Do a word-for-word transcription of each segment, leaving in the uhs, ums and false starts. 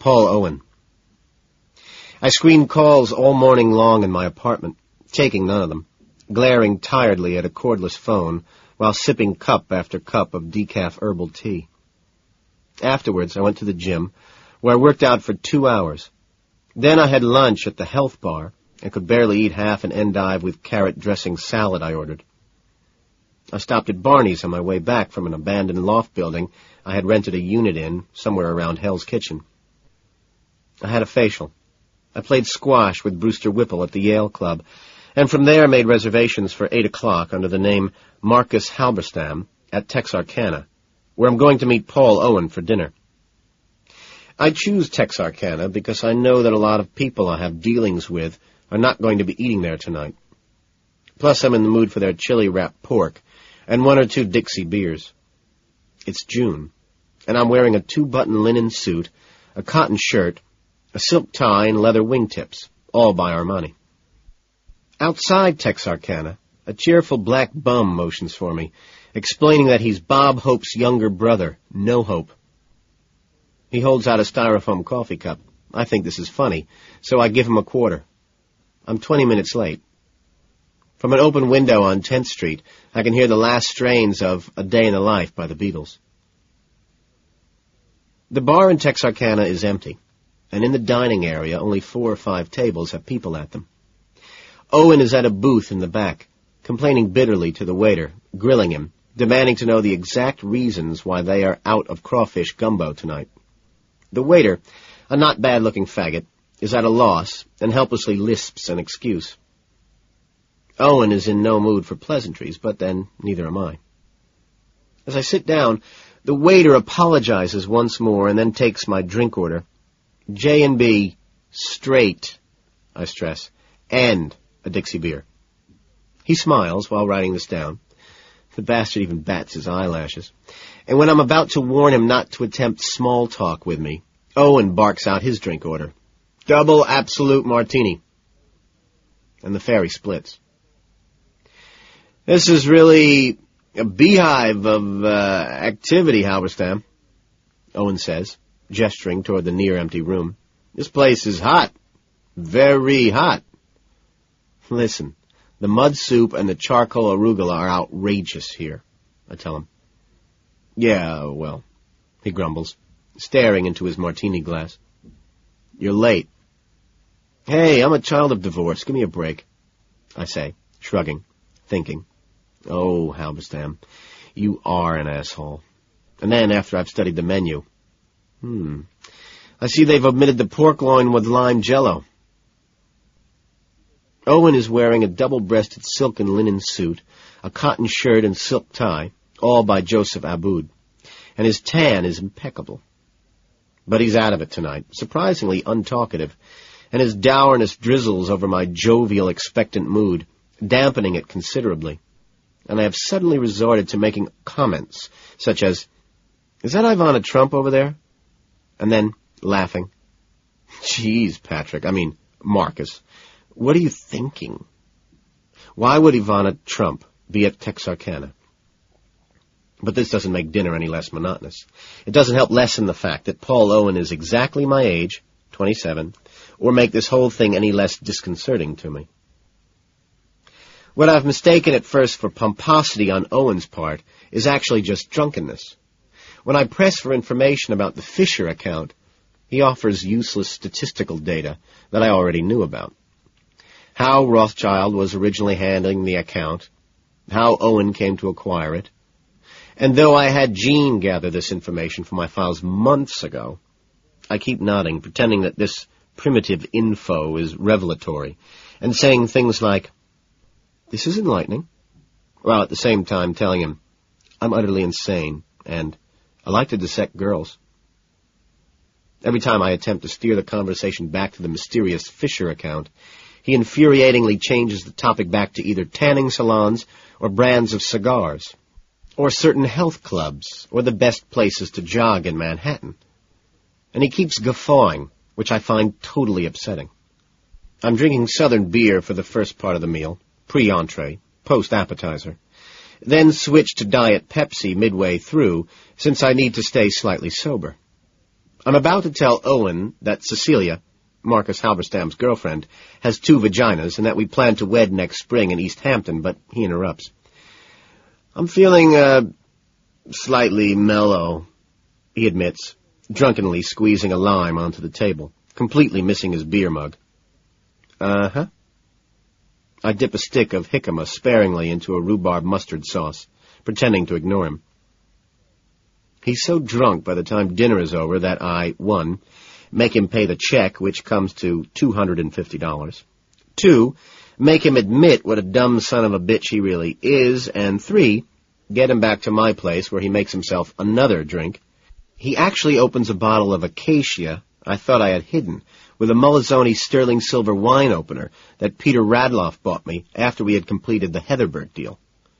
Paul Owen. I screened calls all morning long in my apartment, taking none of them, glaring tiredly at a cordless phone while sipping cup after cup of decaf herbal tea. Afterwards, I went to the gym, where I worked out for two hours. Then I had lunch at the health bar and could barely eat half an endive with carrot dressing salad I ordered. I stopped at Barney's on my way back from an abandoned loft building I had rented a unit in somewhere around Hell's Kitchen. I had a facial. I played squash with Brewster Whipple at the Yale Club, and from there made reservations for eight o'clock under the name Marcus Halberstam at Texarkana, where I'm going to meet Paul Owen for dinner. I choose Texarkana because I know that a lot of people I have dealings with are not going to be eating there tonight. Plus, I'm in the mood for their chili-wrapped pork and one or two Dixie beers. It's June, and I'm wearing a two-button linen suit, a cotton shirt, a silk tie, and leather wingtips, all by Armani. Outside Texarkana, a cheerful black bum motions for me, explaining that he's Bob Hope's younger brother, No Hope. He holds out a styrofoam coffee cup. I think this is funny, so I give him a quarter. I'm twenty minutes late. From an open window on tenth Street, I can hear the last strains of A Day in the Life by the Beatles. The bar in Texarkana is empty, and in the dining area only four or five tables have people at them. Owen is at a booth in the back, complaining bitterly to the waiter, grilling him, demanding to know the exact reasons why they are out of crawfish gumbo tonight. The waiter, a not bad-looking faggot, is at a loss and helplessly lisps an excuse. Owen is in no mood for pleasantries, but then neither am I. As I sit down, the waiter apologizes once more and then takes my drink order. J and B, straight, I stress, and a Dixie beer. He smiles while writing this down. The bastard even bats his eyelashes. And when I'm about to warn him not to attempt small talk with me, Owen barks out his drink order. Double absolute martini. And the ferry splits. This is really a beehive of uh, activity, Halberstam, Owen says, gesturing toward the near-empty room. This place is hot. Very hot. Listen, the mud soup and the charcoal arugula are outrageous here, I tell him. Yeah, well, he grumbles, staring into his martini glass. You're late. Hey, I'm a child of divorce. Give me a break, I say, shrugging, thinking. Oh, Halberstam, you are an asshole. And then, after I've studied the menu, hmm, I see they've omitted the pork loin with lime jello. Owen is wearing a double-breasted silk and linen suit, a cotton shirt and silk tie, all by Joseph Abboud, and his tan is impeccable. But he's out of it tonight, surprisingly untalkative, and his dourness drizzles over my jovial, expectant mood, dampening it considerably. And I have suddenly resorted to making comments, such as, is that Ivana Trump over there? And then, laughing, Jeez, Patrick, I mean, Marcus, what are you thinking? Why would Ivana Trump be at Texarkana? But this doesn't make dinner any less monotonous. It doesn't help lessen the fact that Paul Owen is exactly my age, twenty-seven, or make this whole thing any less disconcerting to me. What I've mistaken at first for pomposity on Owen's part is actually just drunkenness. When I press for information about the Fisher account, he offers useless statistical data that I already knew about. How Rothschild was originally handling the account, how Owen came to acquire it, and though I had Jean gather this information from my files months ago, I keep nodding, pretending that this primitive info is revelatory, and saying things like, this is enlightening, while at the same time telling him, I'm utterly insane, and I like to dissect girls. Every time I attempt to steer the conversation back to the mysterious Fisher account, he infuriatingly changes the topic back to either tanning salons or brands of cigars, or certain health clubs, or the best places to jog in Manhattan. And he keeps guffawing, which I find totally upsetting. I'm drinking Southern beer for the first part of the meal, pre-entree, post-appetizer, then switch to Diet Pepsi midway through, since I need to stay slightly sober. I'm about to tell Owen that Cecilia, Marcus Halberstam's girlfriend, has two vaginas and that we plan to wed next spring in East Hampton, but he interrupts. I'm feeling, uh, slightly mellow, he admits, drunkenly squeezing a lime onto the table, completely missing his beer mug. Uh-huh. I dip a stick of jicama sparingly into a rhubarb mustard sauce, pretending to ignore him. He's so drunk by the time dinner is over that I, one, make him pay the check, which comes to two hundred fifty dollars. Two, make him admit what a dumb son of a bitch he really is. And three, get him back to my place where he makes himself another drink. He actually opens a bottle of Acacia I thought I had hidden, with a Mullazzoni sterling silver wine opener that Peter Radloff bought me after we had completed the Heatherbert deal.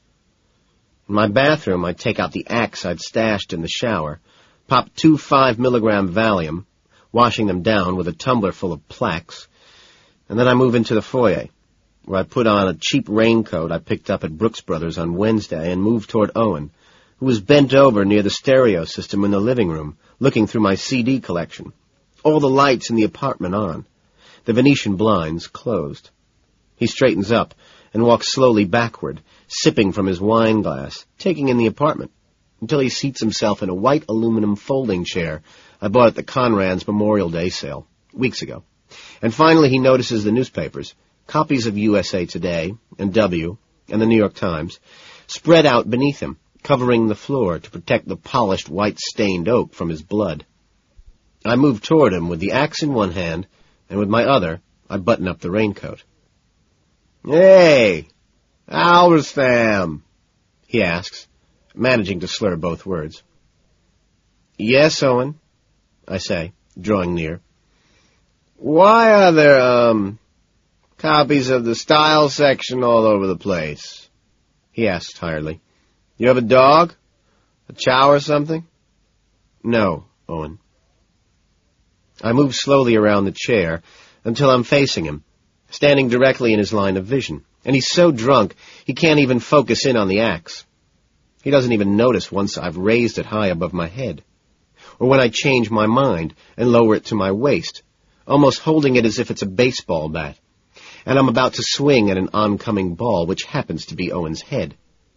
In my bathroom, I take out the axe I'd stashed in the shower, pop two five-milligram Valium, washing them down with a tumbler full of plaques, and then I move into the foyer, where I put on a cheap raincoat I picked up at Brooks Brothers on Wednesday and move toward Owen, who was bent over near the stereo system in the living room, looking through my C D collection. All the lights in the apartment on, the Venetian blinds closed. He straightens up and walks slowly backward, sipping from his wine glass, taking in the apartment, until he seats himself in a white aluminum folding chair I bought at the Conrad's Memorial Day sale, weeks ago. And finally he notices the newspapers, copies of U S A Today and W and the New York Times, spread out beneath him, covering the floor to protect the polished white-stained oak from his blood. I move toward him with the axe in one hand, and with my other, I button up the raincoat. "Hey, Halberstam," he asks, managing to slur both words. "Yes, Owen," I say, drawing near. "Why are there, um, copies of the style section all over the place?" he asks tiredly. "You have a dog? A chow or something?" "No, Owen." I move slowly around the chair until I'm facing him, standing directly in his line of vision, and he's so drunk he can't even focus in on the axe. He doesn't even notice once I've raised it high above my head, or when I change my mind and lower it to my waist, almost holding it as if it's a baseball bat, and I'm about to swing at an oncoming ball, which happens to be Owen's head.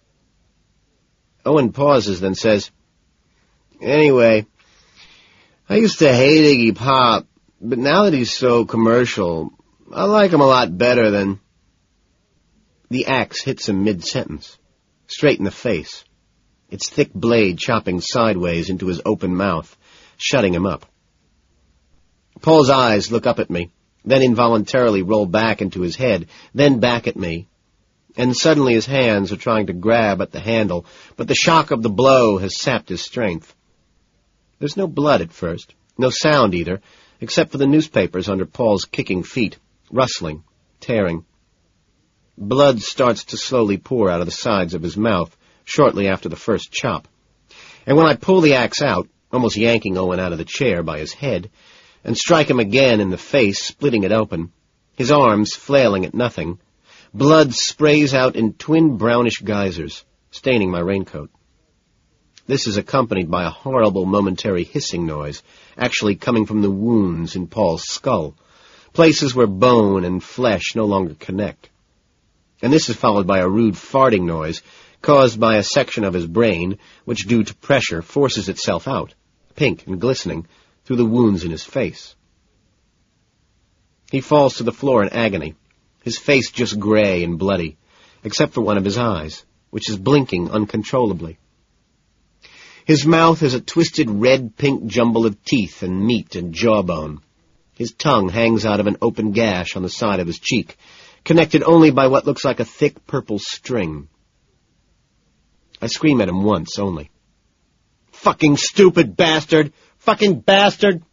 Owen pauses, then says, "Anyway, I used to hate Iggy Pop, but now that he's so commercial, I like him a lot better than—" The axe hits him mid-sentence, straight in the face, its thick blade chopping sideways into his open mouth, shutting him up. Paul's eyes look up at me, then involuntarily roll back into his head, then back at me, and suddenly his hands are trying to grab at the handle, but the shock of the blow has sapped his strength. There's no blood at first, no sound either, except for the newspapers under Paul's kicking feet, rustling, tearing. Blood starts to slowly pour out of the sides of his mouth shortly after the first chop, and when I pull the axe out, almost yanking Owen out of the chair by his head, and strike him again in the face, splitting it open, his arms flailing at nothing, blood sprays out in twin brownish geysers, staining my raincoat. This is accompanied by a horrible momentary hissing noise, actually coming from the wounds in Paul's skull, places where bone and flesh no longer connect. And this is followed by a rude farting noise, caused by a section of his brain, which due to pressure forces itself out, pink and glistening, through the wounds in his face. He falls to the floor in agony, his face just gray and bloody, except for one of his eyes, which is blinking uncontrollably. His mouth is a twisted red-pink jumble of teeth and meat and jawbone. His tongue hangs out of an open gash on the side of his cheek, connected only by what looks like a thick purple string. I scream at him once only. "Fucking stupid bastard! Fucking bastard!"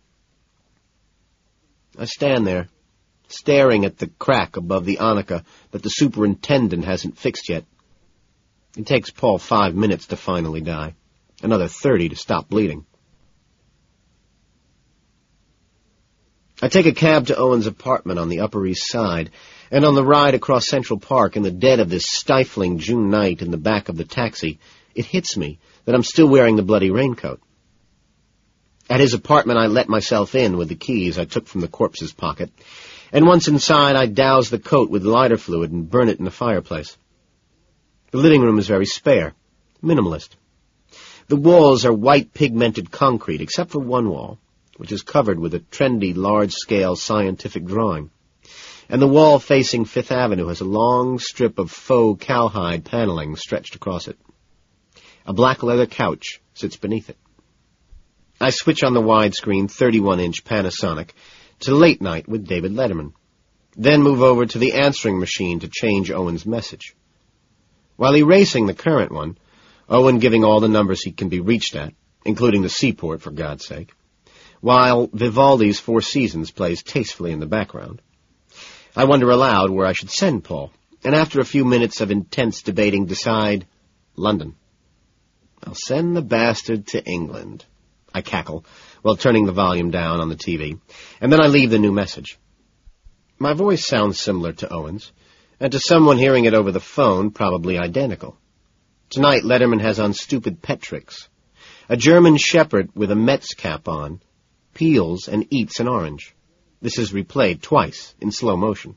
I stand there, staring at the crack above the arnica that the superintendent hasn't fixed yet. It takes Paul five minutes to finally die. Another thirty to stop bleeding. I take a cab to Owen's apartment on the Upper East Side, and on the ride across Central Park in the dead of this stifling June night in the back of the taxi, it hits me that I'm still wearing the bloody raincoat. At his apartment I let myself in with the keys I took from the corpse's pocket, and once inside I doused the coat with lighter fluid and burned it in the fireplace. The living room is very spare, minimalist. The walls are white pigmented concrete, except for one wall, which is covered with a trendy, large-scale scientific drawing. And the wall facing Fifth Avenue has a long strip of faux cowhide paneling stretched across it. A black leather couch sits beneath it. I switch on the widescreen thirty-one inch Panasonic to Late Night with David Letterman, then move over to the answering machine to change Owen's message. While erasing the current one, Owen giving all the numbers he can be reached at, including the seaport, for God's sake, while Vivaldi's Four Seasons plays tastefully in the background. I wonder aloud where I should send Paul, and after a few minutes of intense debating decide London. I'll send the bastard to England, I cackle, while turning the volume down on the T V, and then I leave the new message. My voice sounds similar to Owen's, and to someone hearing it over the phone, probably identical. Tonight, Letterman has on stupid pet tricks. A German shepherd with a Mets cap on peels and eats an orange. This is replayed twice in slow motion.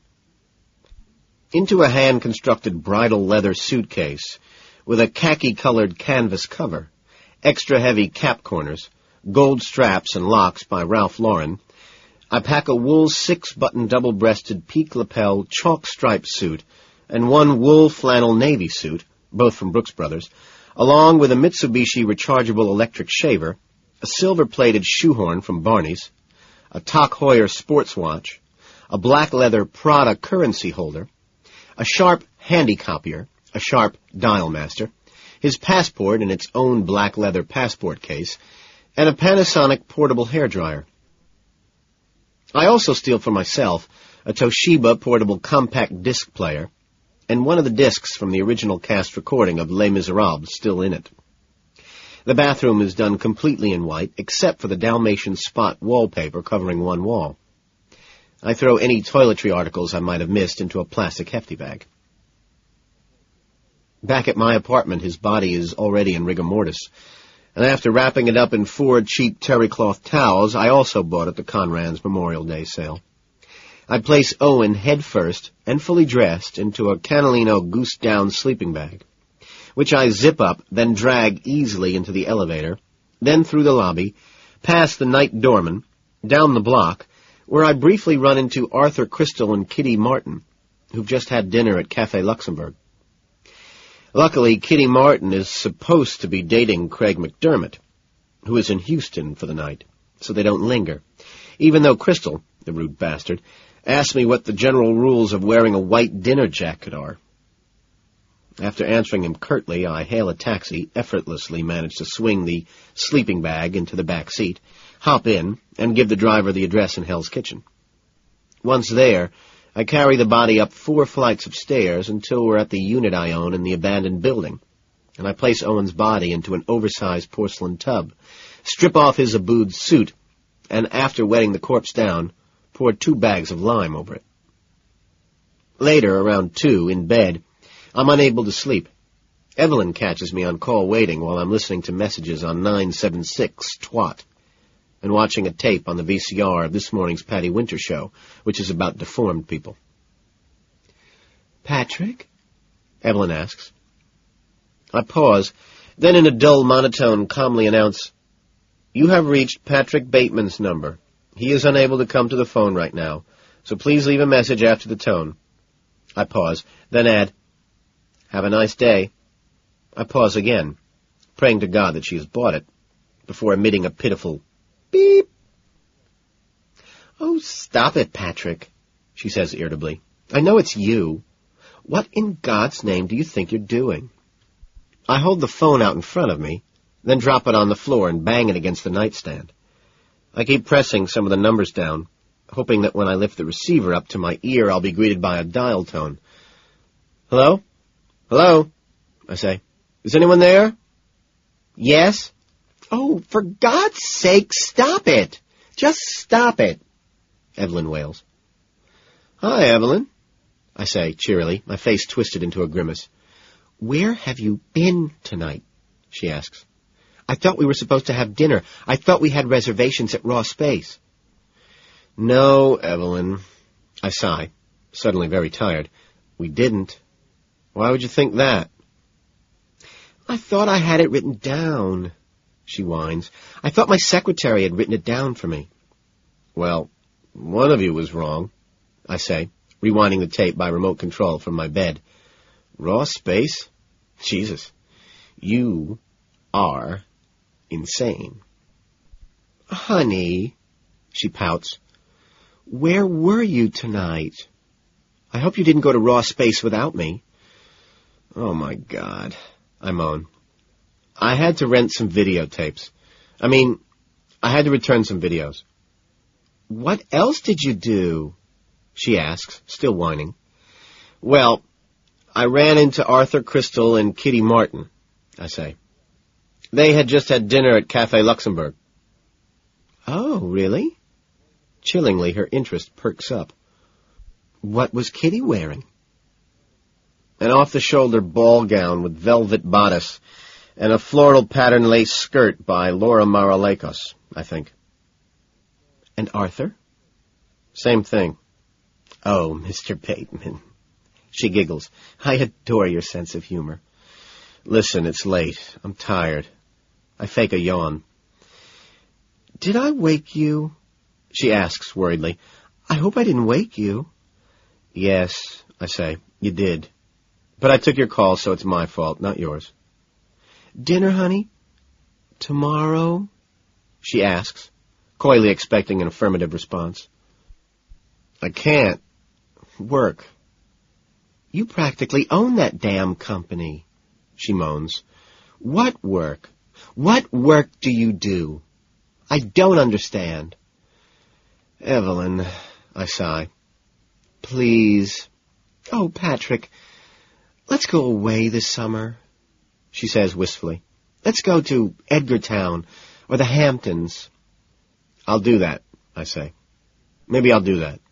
Into a hand-constructed bridal leather suitcase with a khaki-colored canvas cover, extra heavy cap corners, gold straps and locks by Ralph Lauren, I pack a wool six-button double-breasted peak-lapel chalk-striped suit and one wool flannel navy suit, both from Brooks Brothers, along with a Mitsubishi rechargeable electric shaver, a silver-plated shoehorn from Barney's, a Tock Heuer sports watch, a black leather Prada currency holder, a Sharp handy copier, a Sharp dial master, his passport in its own black leather passport case, and a Panasonic portable hairdryer. I also steal for myself a Toshiba portable compact disc player, and one of the discs from the original cast recording of Les Miserables still in it. The bathroom is done completely in white, except for the Dalmatian spot wallpaper covering one wall. I throw any toiletry articles I might have missed into a plastic hefty bag. Back at my apartment, his body is already in rigor mortis, and after wrapping it up in four cheap terry cloth towels I also bought at the Conran's Memorial Day sale, I place Owen head first and fully dressed into a Canalino goose-down sleeping bag, which I zip up, then drag easily into the elevator, then through the lobby, past the night doorman, down the block, where I briefly run into Arthur Crystal and Kitty Martin, who've just had dinner at Café Luxembourg. Luckily, Kitty Martin is supposed to be dating Craig McDermott, who is in Houston for the night, so they don't linger, even though Crystal, the rude bastard, asked me what the general rules of wearing a white dinner jacket are. After answering him curtly, I hail a taxi, effortlessly manage to swing the sleeping bag into the back seat, hop in, and give the driver the address in Hell's Kitchen. Once there, I carry the body up four flights of stairs until we're at the unit I own in the abandoned building, and I place Owen's body into an oversized porcelain tub, strip off his Abood suit, and after wetting the corpse down, pour two bags of lime over it. Later, around two, in bed, I'm unable to sleep. Evelyn catches me on call waiting while I'm listening to messages on nine seven six twat and watching a tape on the V C R of this morning's Patty Winter show, which is about deformed people. "Patrick?" Evelyn asks. I pause, then in a dull monotone calmly announce, "You have reached Patrick Bateman's number. He is unable to come to the phone right now, so please leave a message after the tone." I pause, then add, "Have a nice day." I pause again, praying to God that she has bought it, before emitting a pitiful beep. "Oh, stop it, Patrick," she says irritably. "I know it's you. What in God's name do you think you're doing?" I hold the phone out in front of me, then drop it on the floor and bang it against the nightstand. I keep pressing some of the numbers down, hoping that when I lift the receiver up to my ear I'll be greeted by a dial tone. "Hello? Hello?" I say. "Is anyone there?" "Yes?" "Oh, for God's sake, stop it! Just stop it!" Evelyn wails. "Hi, Evelyn," I say cheerily, my face twisted into a grimace. "Where have you been tonight?" she asks. I thought we were supposed to have dinner. I thought we had reservations at Raw Space. No, Evelyn, I sigh, suddenly very tired. We didn't. Why would you think that? I thought I had it written down, she whines. I thought my secretary had written it down for me. Well, one of you was wrong, I say, rewinding the tape by remote control from my bed. Raw Space? Jesus, you are insane. Honey, she pouts, where were you tonight? I hope you didn't go to Raw Space without me. Oh, my God, I moan. I had to rent some videotapes. I mean, I had to return some videos. What else did you do? She asks, still whining. Well, I ran into Arthur Crystal and Kitty Martin, I say. They had just had dinner at Café Luxembourg. Oh, really? Chillingly, her interest perks up. What was Kitty wearing? An off-the-shoulder ball gown with velvet bodice and a floral pattern lace skirt by Laura Maralekos, I think. And Arthur? Same thing. Oh, Mister Bateman. She giggles. I adore your sense of humor. Listen, it's late. I'm tired. I fake a yawn. Did I wake you? She asks worriedly. I hope I didn't wake you. Yes, I say. You did. But I took your call, so it's my fault, not yours. Dinner, honey? Tomorrow? She asks, coyly expecting an affirmative response. I can't. Work. You practically own that damn company, she moans. What work? What work do you do? I don't understand. Evelyn, I sigh. Please. Oh, Patrick, let's go away this summer, she says wistfully. Let's go to Edgartown or the Hamptons. I'll do that, I say. Maybe I'll do that.